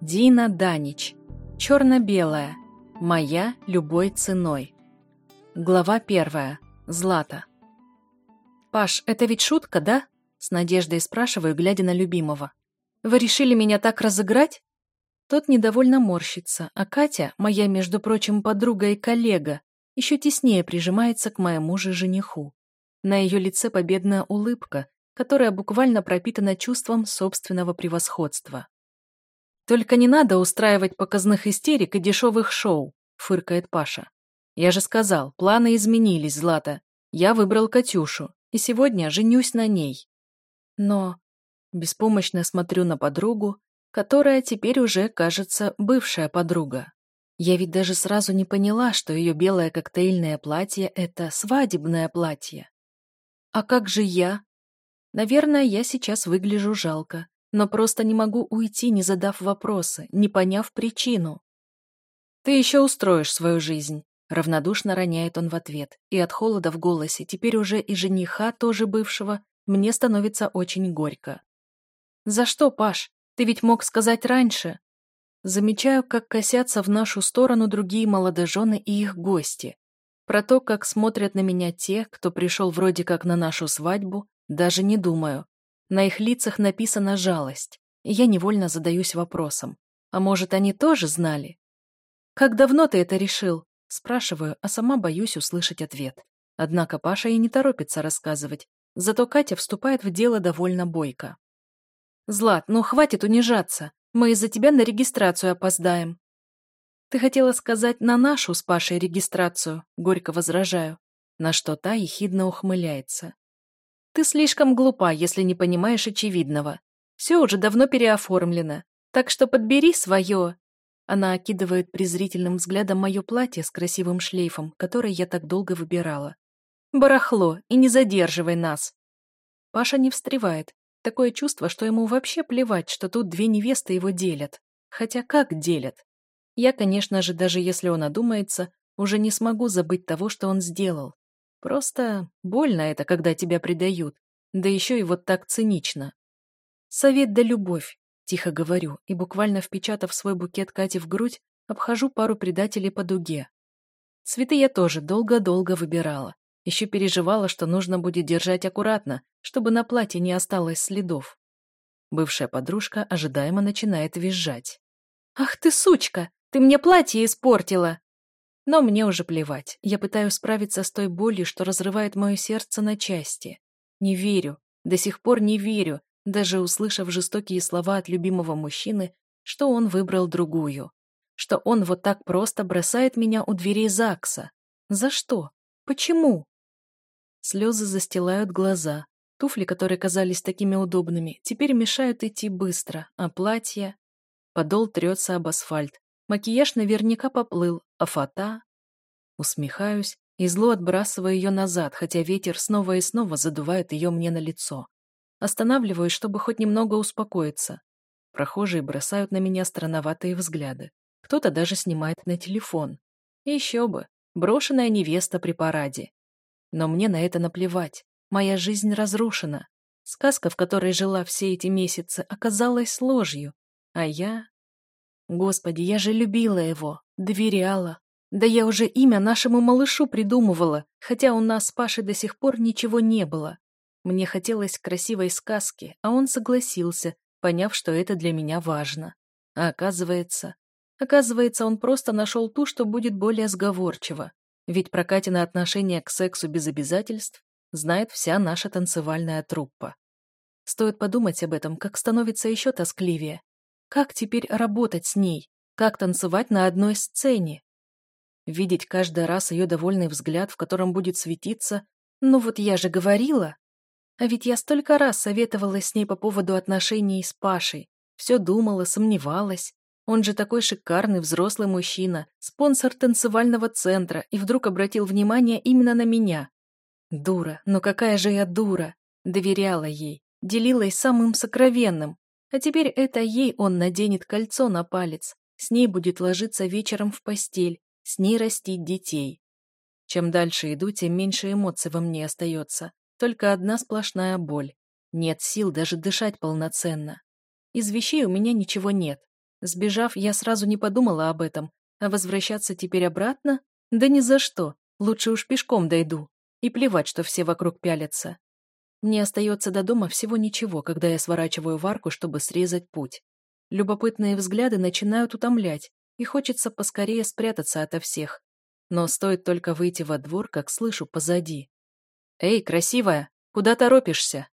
Дина Данич. Черно-белая. Моя любой ценой. Глава 1. Злата. «Паш, это ведь шутка, да?» С надеждой спрашиваю, глядя на любимого. «Вы решили меня так разыграть?» Тот недовольно морщится, а Катя, моя, между прочим, подруга и коллега, еще теснее прижимается к моему же жениху. На ее лице победная улыбка, которая буквально пропитана чувством собственного превосходства. «Только не надо устраивать показных истерик и дешевых шоу», — фыркает Паша. «Я же сказал, планы изменились, Злата. Я выбрал Катюшу, и сегодня женюсь на ней». Но беспомощно смотрю на подругу, которая теперь уже, кажется, бывшая подруга. Я ведь даже сразу не поняла, что ее белое коктейльное платье — это свадебное платье. А как же я? Наверное, я сейчас выгляжу жалко, но просто не могу уйти, не задав вопросы, не поняв причину. «Ты еще устроишь свою жизнь», — равнодушно роняет он в ответ, и от холода в голосе, теперь уже и жениха, тоже бывшего, мне становится очень горько. «За что, Паш? Ты ведь мог сказать раньше». Замечаю, как косятся в нашу сторону другие молодожены и их гости. Про то, как смотрят на меня те, кто пришел вроде как на нашу свадьбу, даже не думаю. На их лицах написана жалость, и я невольно задаюсь вопросом. А может, они тоже знали? «Как давно ты это решил?» Спрашиваю, а сама боюсь услышать ответ. Однако Паша и не торопится рассказывать, зато Катя вступает в дело довольно бойко. «Злат, ну хватит унижаться, мы из-за тебя на регистрацию опоздаем». «Ты хотела сказать на нашу с Пашей регистрацию», горько возражаю, на что та ехидно ухмыляется. «Ты слишком глупа, если не понимаешь очевидного. Все уже давно переоформлено, так что подбери свое». Она окидывает презрительным взглядом мое платье с красивым шлейфом, которое я так долго выбирала. «Барахло, и не задерживай нас». Паша не встревает. Такое чувство, что ему вообще плевать, что тут две невесты его делят. Хотя как делят? Я, конечно же, даже если он одумается, уже не смогу забыть того, что он сделал. Просто больно это, когда тебя предают, да еще и вот так цинично. «Совет да любовь», — тихо говорю, и буквально впечатав свой букет Кате в грудь, обхожу пару предателей по дуге. Цветы я тоже долго-долго выбирала. Еще переживала, что нужно будет держать аккуратно, чтобы на платье не осталось следов. Бывшая подружка ожидаемо начинает визжать. «Ах ты, сучка! Ты мне платье испортила!» Но мне уже плевать. Я пытаюсь справиться с той болью, что разрывает мое сердце на части. Не верю, до сих пор не верю, даже услышав жестокие слова от любимого мужчины, что он выбрал другую. Что он вот так просто бросает меня у дверей ЗАГСа. За что? Почему? Слезы застилают глаза. Туфли, которые казались такими удобными, теперь мешают идти быстро, а платье... Подол трется об асфальт. Макияж наверняка поплыл, а фата... Усмехаюсь и зло отбрасываю ее назад, хотя ветер снова и снова задувает ее мне на лицо. Останавливаюсь, чтобы хоть немного успокоиться. Прохожие бросают на меня странноватые взгляды. Кто-то даже снимает на телефон. И еще бы, брошенная невеста при параде. Но мне на это наплевать. Моя жизнь разрушена. Сказка, в которой жила все эти месяцы, оказалась ложью. А я... Господи, я же любила его, доверяла. Да я уже имя нашему малышу придумывала, хотя у нас с Пашей до сих пор ничего не было. Мне хотелось красивой сказки, а он согласился, поняв, что это для меня важно. А оказывается, он просто нашел ту, что будет более сговорчива. Ведь про Катина отношение к сексу без обязательств знает вся наша танцевальная труппа. Стоит подумать об этом, как становится еще тоскливее. Как теперь работать с ней? Как танцевать на одной сцене? Видеть каждый раз ее довольный взгляд, в котором будет светиться «Ну вот я же говорила». А ведь я столько раз советовалась с ней по поводу отношений с Пашей. Все думала, сомневалась. Он же такой шикарный взрослый мужчина, спонсор танцевального центра, и вдруг обратил внимание именно на меня. Дура, но какая же я дура. Доверяла ей, делилась самым сокровенным. А теперь это ей он наденет кольцо на палец, с ней будет ложиться вечером в постель, с ней растить детей. Чем дальше иду, тем меньше эмоций во мне остается. Только одна сплошная боль. Нет сил даже дышать полноценно. Из вещей у меня ничего нет. Сбежав, я сразу не подумала об этом, а возвращаться теперь обратно? Да ни за что, лучше уж пешком дойду. И плевать, что все вокруг пялятся. Мне остается до дома всего ничего, когда я сворачиваю в арку, чтобы срезать путь. Любопытные взгляды начинают утомлять, и хочется поскорее спрятаться ото всех. Но стоит только выйти во двор, как слышу позади. «Эй, красивая, куда торопишься?»